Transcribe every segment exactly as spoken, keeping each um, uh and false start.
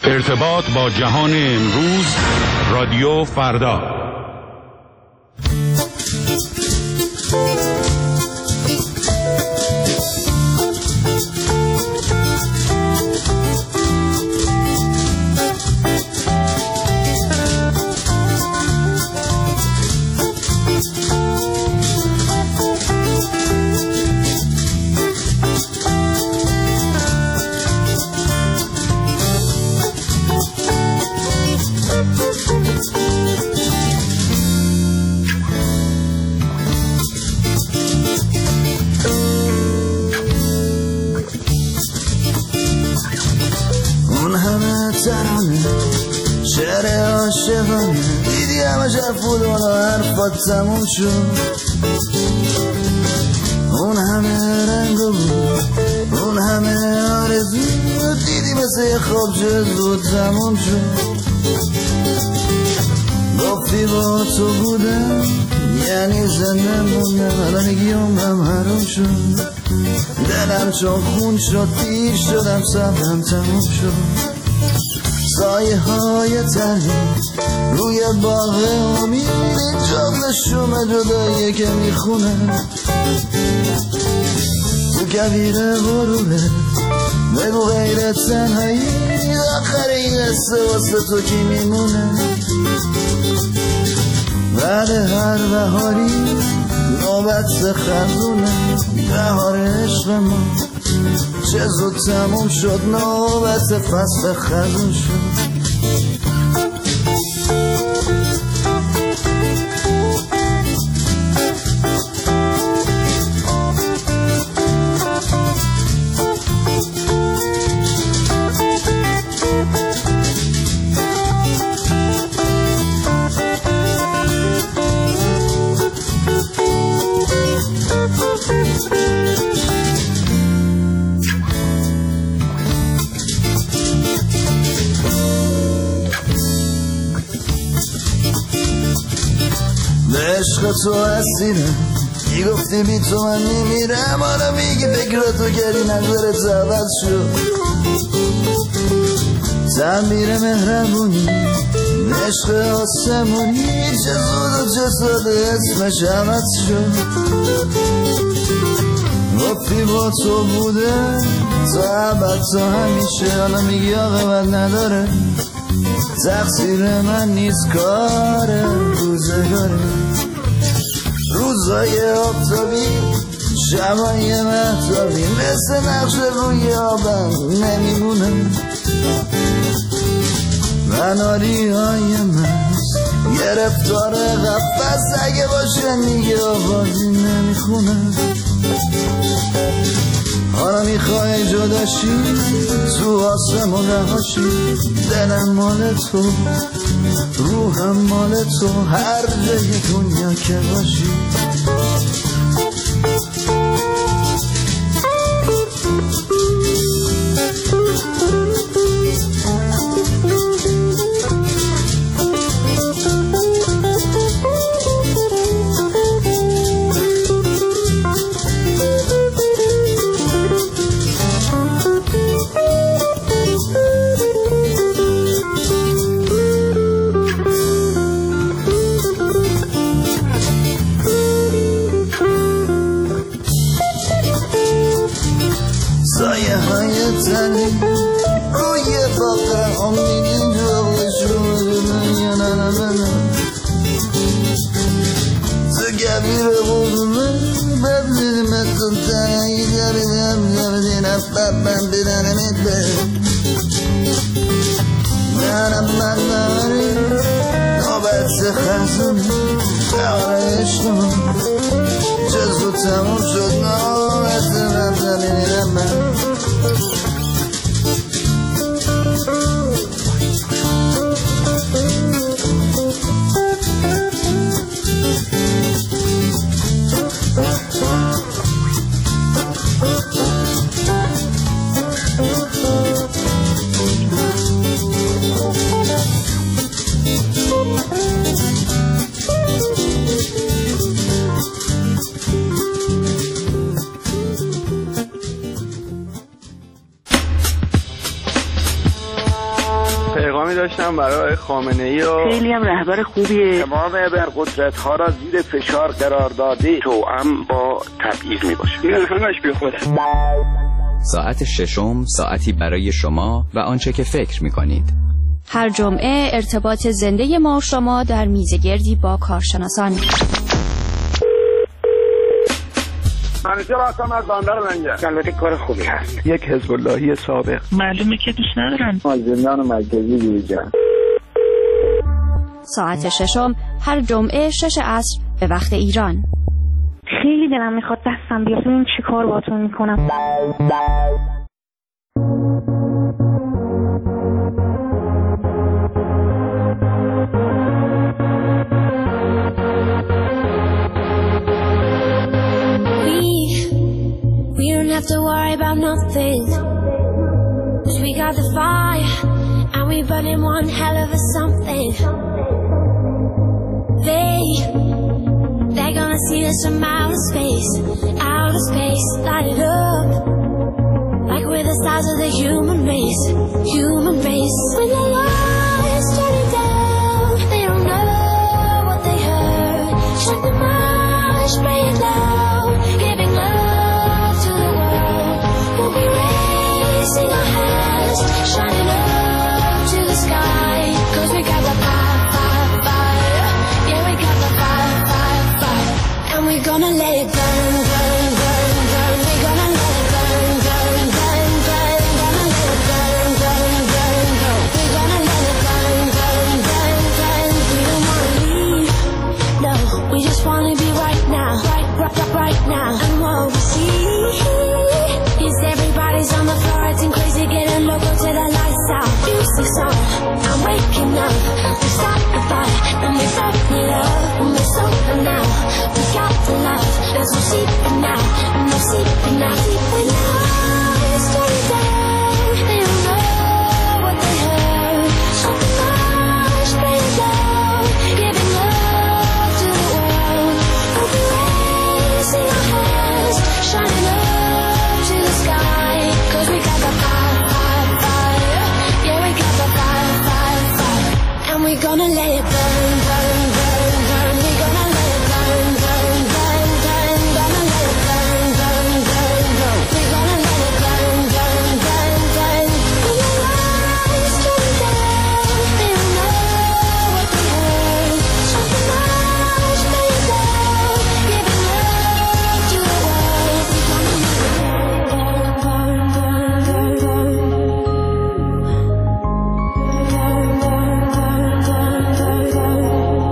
ارتباط با جهان امروز، رادیو فردا. شعر عاشقانه دیدی همه جفود و حرفات تموم شد. اون همه رنگ بود، اون همه آرزو دیدی مثل یه خواب چه زود تموم شد. گفتی با تو بودم یعنی زنده موندم، الان میگی عمرم حروم شد. دلم چون خون شد پیر شدم، صبرم تموم شد. سایه های تنی روی باغ امید، جمله شوم جداییه که میخونه تو کبیر غروبه. بگو غیر تنهایی آخر این قصه واسه تو کی میمونه؟ بعد هر بهاری نوبت خزونه، بهار عشق ما چه زود تموم شد، نوبت فصل خزون شد. عشق تو اسیرم، میگفتی بی تو من میمیرم، حالا میگی فکراتو کردی نظرت عوض شد. تعبیر مهربونی عشق آسمونی چه زود و چه ساده اسمش عوض شد. گفتی با تو بوده تا ابد تا همیشه، حالا میگی عاقبت نداره، تقصیر من نیست کار روزگاره. روزای آفتابی شبای مهتابی مثل نقش روی آبم نمیمونه. مناری های من گرفتار قفس، اگه باشه میگه آوازی نمیخونه. حالا میخوای جداشی تو آسمون رهاشی، دلم مال تو روحم مال تو، هر جای دنیا که باشی. سایه های تنی روی باقر امیدین جوش رو نه نه نه تو گبیر غروبه ببزید مثل تنهی داریم نبدین افبم بیدن میده. منم من داری نوبت خزونه، بهار عشق من چه زود تموم شد، نوبت من زمینیرم من. احترامی داشتم برای خامنه‌ای و خیلی هم رهبر خوبیه. تمام ابرقدرت‌ها را زیر فشار قرار داده توأم با تبعیض میباشه. این همش بی خوده. ساعت ششم ساعتی برای شما و آنچه که فکر می‌کنید. هر جمعه ارتباط زنده ما و شما در میزگردی با کارشناسان. منیجر هستم از بندر منجر. البته کار خوبی هست. یک حزب اللهی سابق. معلومه که دوست ندارن. از زندان مرکزی بیرون. ساعت ششم هر جمعه شش عصر به وقت ایران. خیلی دلم میخواد دستم بیاد ببین چی کار باهاتون میکنم. We don't have to worry about nothing, 'cause we got the fire and we burning one hell of a something. They, they're gonna see us from outer space, outer space, light it up like we're the stars of the human race, human race. When the lights turning down, they don't know what they heard. Shut the marsh, spray it loud, giving love to the world. We'll be raising our hands, shining up to the sky, 'cause we got the fire, fire, fire. Yeah, we got the fire, fire, fire. And we're gonna let it burn, burn, burn, burn. We're gonna let it burn, burn, burn, burn. Gonna let it burn, burn, burn, burn. We're gonna let it burn, burn, burn, burn. We don't wanna leave, no. We just wanna be right now, right, right, right, right now. And what we see is everybody's on the floor, acting crazy, getting loco till the lights out. Music's on, I'm waking up. We start the fight, and we felt the love, and we're sober now. We got the love, there's no sleeping now, no sleeping now. When the lights turn down, they don't know what they heard. Shut the marsh, spray it down, giving love to the world. We'll be raising our hands, shining up to the sky, 'cause we got the fire, fire, fire. Yeah, we got the fire, fire, fire. And we're gonna let it burn, burn, burn, burn. We're gonna let it burn, burn, burn, burn. Gonna let it burn, burn, burn, burn. We're gonna let it burn, burn, burn, burn. When the lights turn down, they don't know what they heard. Shut the marsh, spray it down, giving love to the world. We're gonna let it burn, burn, burn, burn, burn. Burn, burn, burn, burn, burn, burn.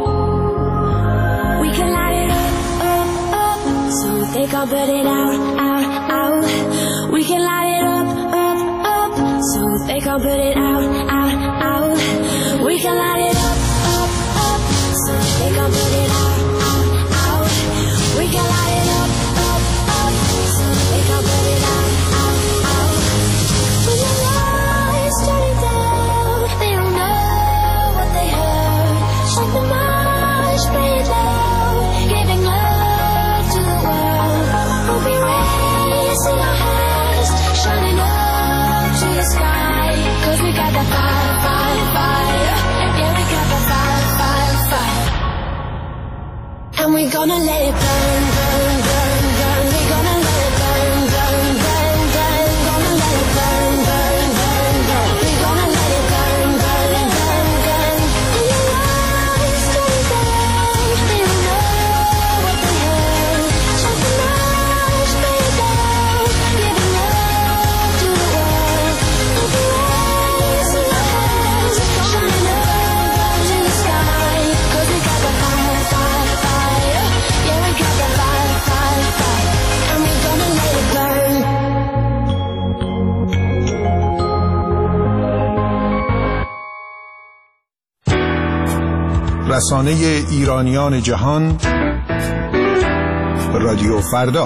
We can light it up, up, up, so they can't put it out, out, out. We can light it up, up, up, so they can't put it out, out, out. We can light it up, up, up, so they can't put it out, out, out. We can light it up, up, up, so they can't put it out, out, out. When the lights turn down, they don't know what they heard. Shut the marsh, spray it loud, giving love to the world. We'll be raising our hands, shining up to the sky, 'cause we got the fire, fire, fire. Yeah, we got the fire, fire, fire. And we're gonna let it burn, burn, burn, burn. We're gonna let it burn, burn, burn, burn. Gonna let it burn, burn, burn, burn. We're gonna let it burn, burn, burn, burn. When the lights turn down, they don't know what they heard. Shut the marsh, spray it down, giving love to the world. We'll be raising our hands, shining up to the sky, 'cause we got the fire, fire, fire. Yeah, we got the fire, fire, fire. And we're gonna let it burn. رسانه ایرانیان جهان، رادیو فردا.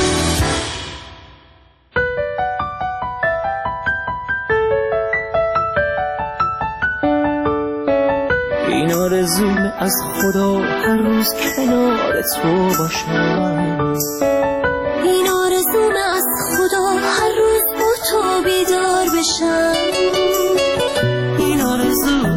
این آرزومه از خدا هر روز کنار تو باشم. این آرزومه از خدا هر روز با تو بیدار بشم. این آرزو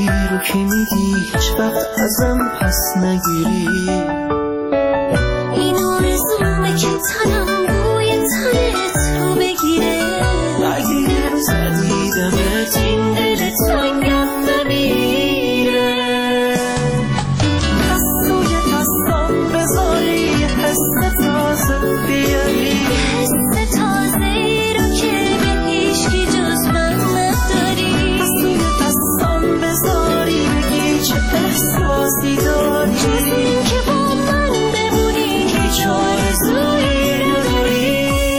رو که میدی هیچ وقت ازم پس نگیری. این آرزومه که تنم بوی تنت رو بگیره. اگه روز ندیدمت این دل تنگم نمیره. دستوی دستم بذاری حس تازه بیاری. حس تازه ای رو که به هیچکی جز من نداری. دستوی دستم بذاری بگی چه احساسی داری. جز این که با من بمونی هیچ آرزویی نداری.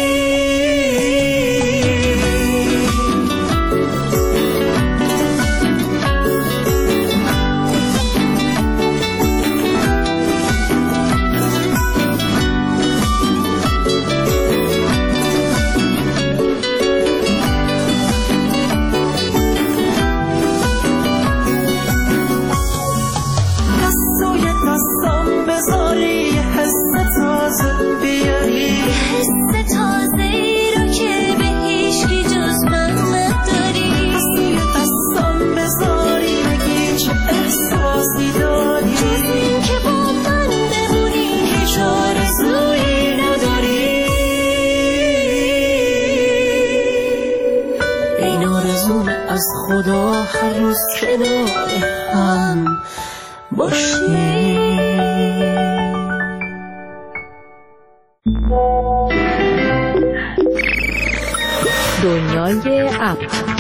از خدا هر روز کنار هم باشیم. دنیای اپ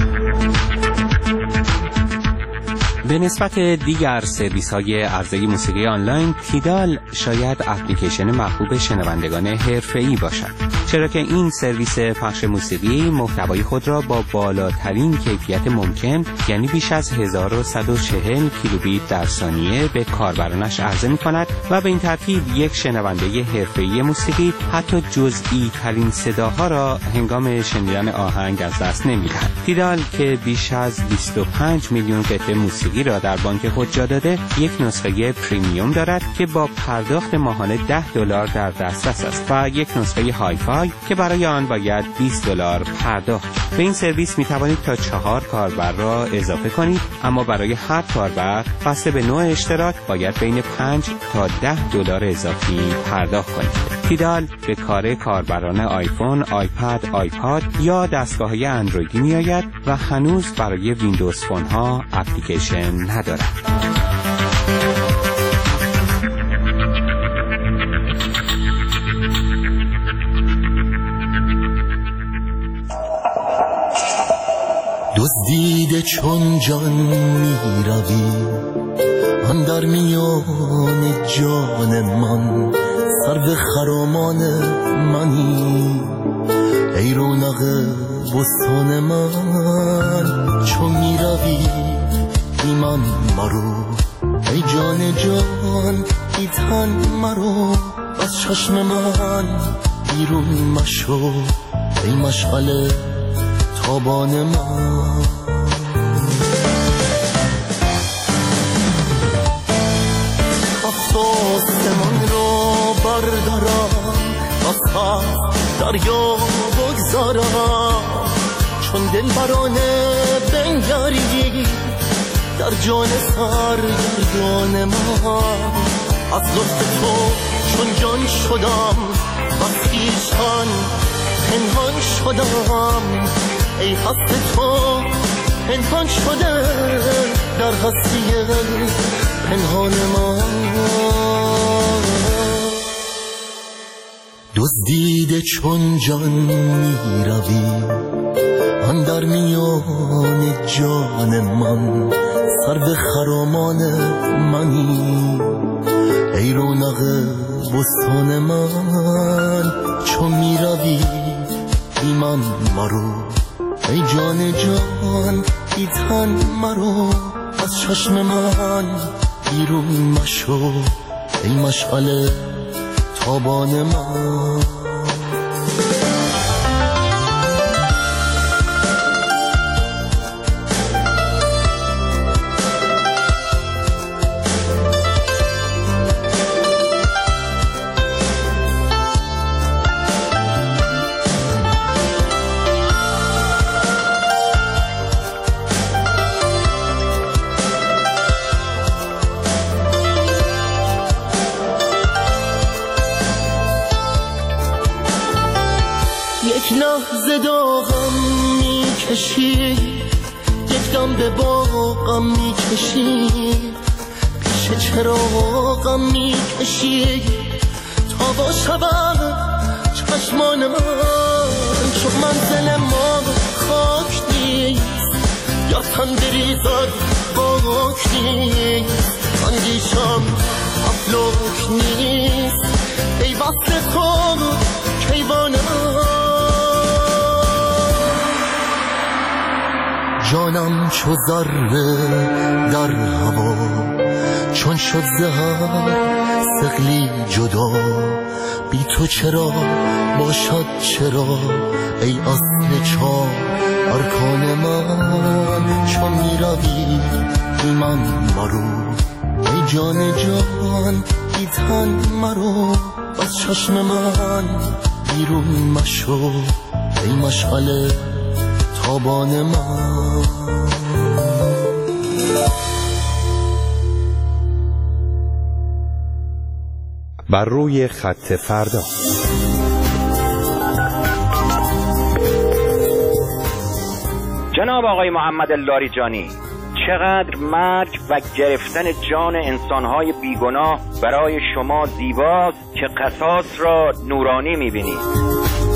به نسبت دیگر سرویس‌های عرضه موسیقی آنلاین، تیدال شاید اپلیکیشن محبوب شنوندگان حرفه‌ای باشد، چرا که این سرویس پخش موسیقی محتوای خود را با بالاترین کیفیت ممکن، یعنی بیش از هزار و صد و چهل کیلوبیت در ثانیه به کاربرانش عرضه می‌کند و به این ترتیب یک شنونده حرفه‌ای موسیقی حتی جزئی ترین صداها را هنگام شنیدن آهنگ از دست نمی‌دهد. تیدال که بیش از بیست و پنج میلیون قطعه موسیقی را در بانک خود جا داده، یک نسخه پریمیوم دارد که با پرداخت ماهانه ده دلار در دسترس است و یک نسخه های فای که برای آن باید بیست دلار پرداخت. به این سرویس می توانید تا چهار کاربر را اضافه کنید، اما برای هر کاربر بسته به نوع اشتراک باید بین پنج تا ده دلار اضافی پرداخت کنید. تیدال به کار کاربران آیفون، آیپد، آیپاد یا دستگاه‌های اندرویدی می‌آید و هنوز برای ویندوز فون‌ها اپلیکیشن ندارد. دزدیده چون جان می روی اندر میان جان من، سرو خرامان منی ای رونق بستان من. چون می روی بی من مرو ای جان جان ای تن مرو، از چشم من بیرون مشو ای مشغله تابان من. افسوس من را بردارم، از هفت دریا بگذارم، چون دل برانه بنگری در جان سرگردان من. از لطف تو چون جان شدم و خویشتن پنهان شدم، ای هست تو پنهان شده در هستی پنهان من. دزدیده چون جان می روی اندر میان جان من، سرو خرامان منی ای رونق بستان من. چون می روی بی من مرو ای جان جان ای تن مرو، از چشم من بیرون مشو ای مشغله تابان من. میکشی، یک دم به باغم میکشی، پیش چراغم میکشی تا با شبه چشمان من، چون منزل ما خاک نیست یا تن بریزد خاک نیست، اندیشم افلاک نیست، ای وصل تو کیوان من. جانم چو ذره در هوا، چون شد زهر سقلی جدا، بی تو چرا باشد چرا، ای اصل چار ارکان من، چون می روی بی من مرو، ای جان جان بی تن مرو، از چشم من بیرون مشو، ای مشعل تابان من. بر روی خط فردا. جناب آقای محمد لاریجانی، چقدر مرگ و گرفتن جان انسانهای بیگناه برای شما زیباست که قصاص را نورانی می‌بینید.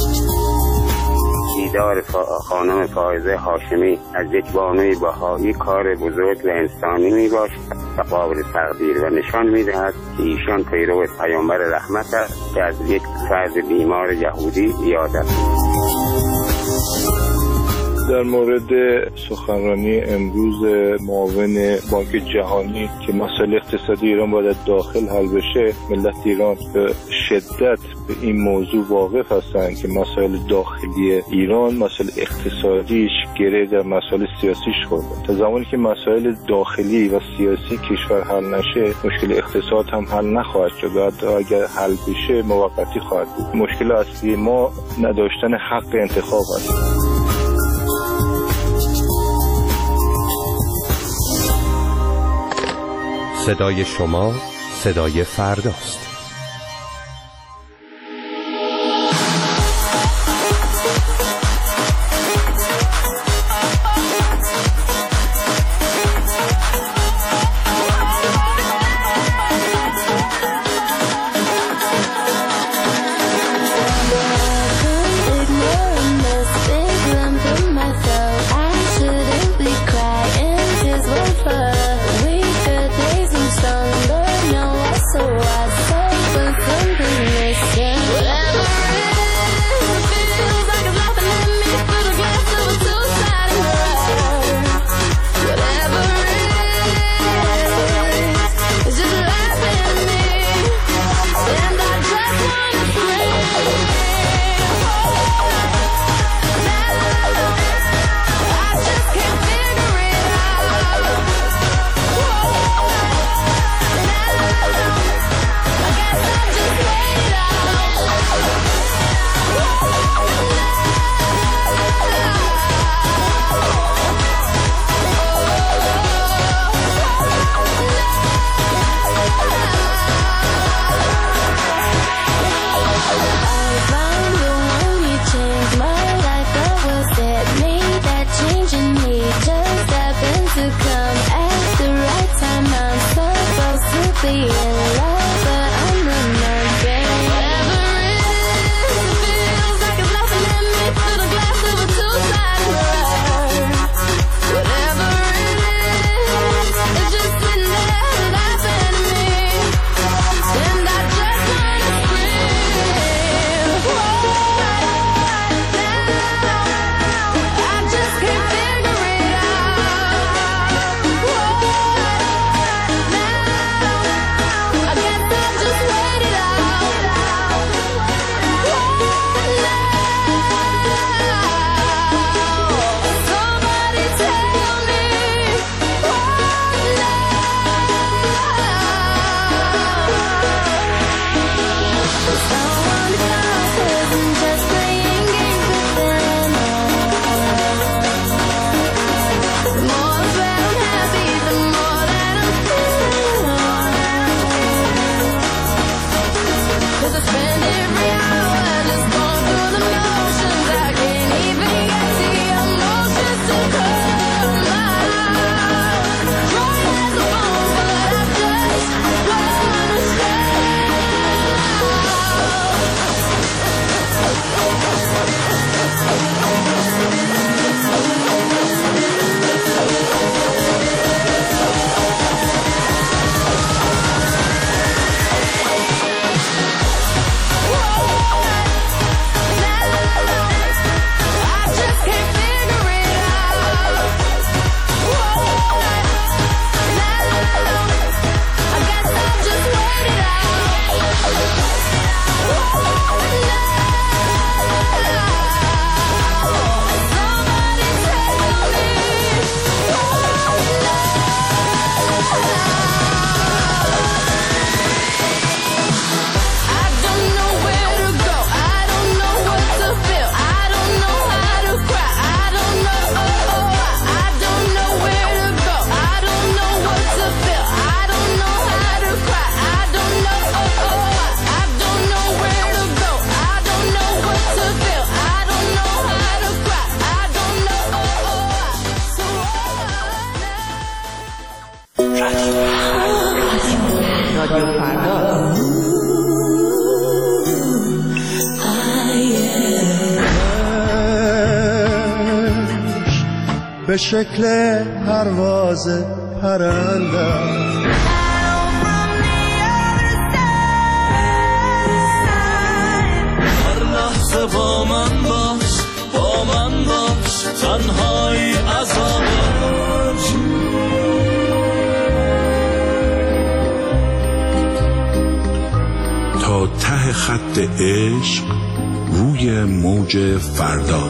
دیدار خانم فائزه هاشمی از یک بانوی بهایی کار بزرگ و انسانی میباشد و قابل تقدیر و نشان میدهد که ایشان پیرو پیامبر رحمت است که از یک فرد بیمار یهودی یاد است. در مورد سخنرانی امروز معاون بانک جهانی که مسائل اقتصادی ایران باید داخل حل بشه، ملت ایران به شدت به این موضوع واقف هستند که مسائل داخلی ایران، مسائل اقتصادیش گره در مسائل سیاسیش خورده. تا زمانی که مسائل داخلی و سیاسی کشور حل نشه، مشکل اقتصاد هم حل نخواهد شد و حتی اگر حل بشه موقتی خواهد بود. مشکل اصلی ما نداشتن حق انتخاب است. صدای شما صدای فرداست. به شکل پرواز پرنده. با من باش، با من باش، تنهایی عذابش. تا ته خط عشق روی موج فردا.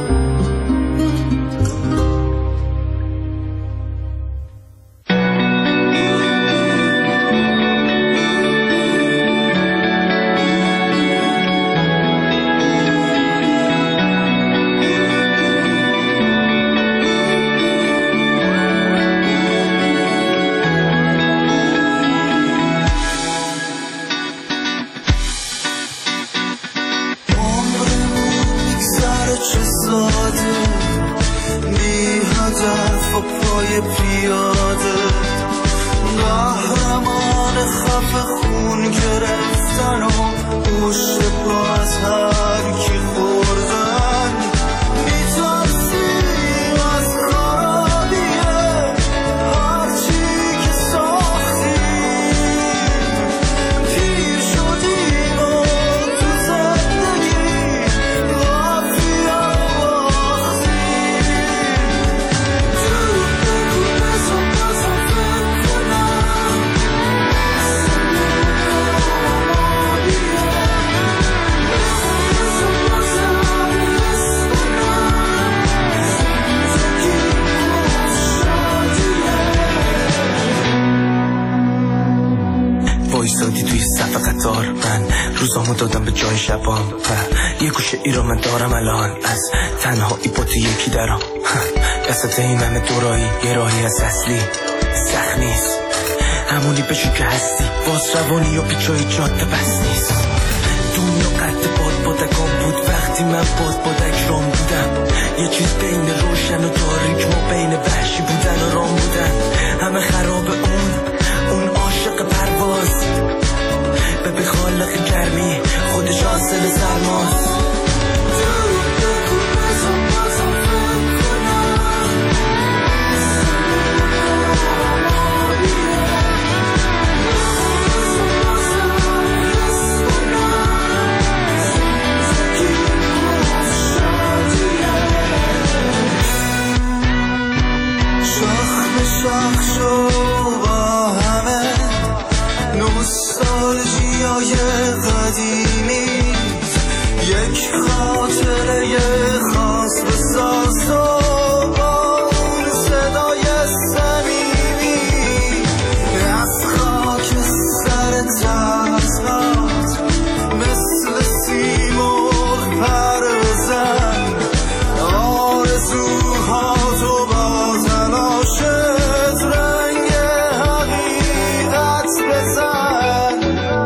دادم به جای شبام و یه گوشه ای رو من دارم الان از تنهایی با تو یکی درام. دستت این همه دورایی یه راهی از اصلی سخت نیست، همونی بشون که هستی باز روانی و پیچای جاده بس نیست. دنیا قد باد بادکان بود وقتی من باد بادک رام بودم. یه چیز بین روشن و تاریک ما بین وحشی بودن و رام بودن. همه خراب اون اون عاشق پرواز به بخالق گرمی خودش حاصل سرماست. شاخ شو با همه نوستالژیای قدیمی، یک خاطره خاص بساز و با اون صدای صمیمی از خاک سر تسخات مثل سیمرغ پر بزن آرزوها تو با تلاشت رنگ حقیقت بزن.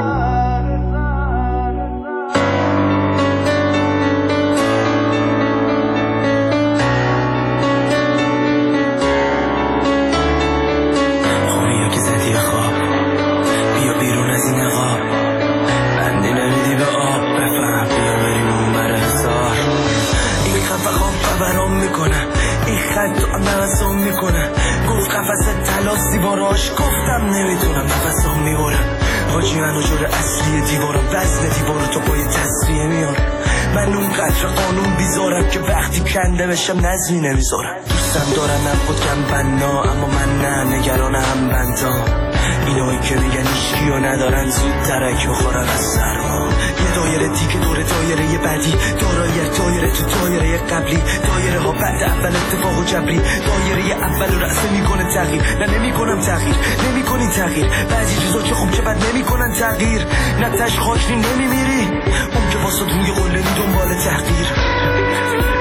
خونیا که زدی خواب بیا بیرون از این نقاب، بندی نمیدی به آب بفهم بیا بریم اون بر حسار. این خفه خواب خبرام میکنه، این خط تو نفسام میکنه. گفت قفص تلاس دیواراش گفتم نمیتونم نفسام میبرم. حاجی منو جور اصلی دیوارم وزن دیوارو تو پای تصفیه میارم. من اون قدر قانون بیزارم که وقتی کنده بشم نظمی نمیذارم. دوستم دارن نبود کم بنا اما من نه، نگران هم بندام. اینایی که میگن ایشکی و ندارن زود ترک بخورن از سرما. یه دایره دیگه دور دایره یه بعدی، دارایی دایره تو دایره قبلی. دایره ها بعد اول اتفاق و جبری، دایره اول رو رأسه میکنه تغییر. نه نمیکنم تغییر، نمیکنی تغییر. بعضی چیزا که خوب که بد نمیکنن تغییر. نه تش خاکری نمیمیری، اون که واسه روی قله می دنبال تحقیر.